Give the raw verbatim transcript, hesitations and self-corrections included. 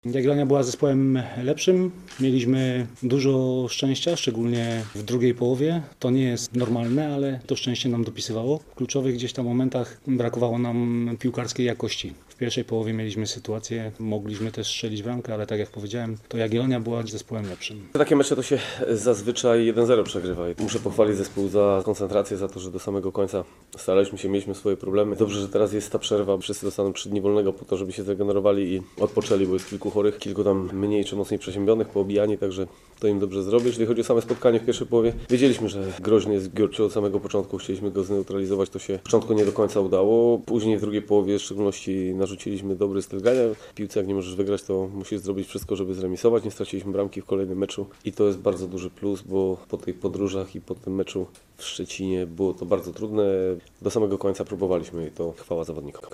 Jagiellonia była zespołem lepszym, mieliśmy dużo szczęścia, szczególnie w drugiej połowie. To nie jest normalne, ale to szczęście nam dopisywało. W kluczowych gdzieś tam momentach brakowało nam piłkarskiej jakości. W pierwszej połowie mieliśmy sytuację, mogliśmy też strzelić bramkę, ale tak jak powiedziałem, to Jagiellonia była zespołem lepszym. Takie mecze to się zazwyczaj jeden zero przegrywa. Muszę pochwalić zespół za koncentrację, za to, że do samego końca staraliśmy się, mieliśmy swoje problemy. Dobrze, że teraz jest ta przerwa, wszyscy dostaną trzy dni wolnego po to, żeby się zregenerowali i odpoczęli, bo jest kilku chorych, kilku tam mniej czy mocniej przeziębionych, poobijani, także to im dobrze zrobi. Jeżeli chodzi o same spotkanie w pierwszej połowie, wiedzieliśmy, że groźny jest Giorgio od samego początku, chcieliśmy go zneutralizować, to się w początku nie do końca udało. Później w drugiej połowie w szczególności narzuciliśmy dobry styl grania. W piłce jak nie możesz wygrać, to musisz zrobić wszystko, żeby zremisować. Nie straciliśmy bramki w kolejnym meczu i to jest bardzo duży plus, bo po tych podróżach i po tym meczu w Szczecinie było to bardzo trudne. Do samego końca próbowaliśmy i to chwała zawodnikom.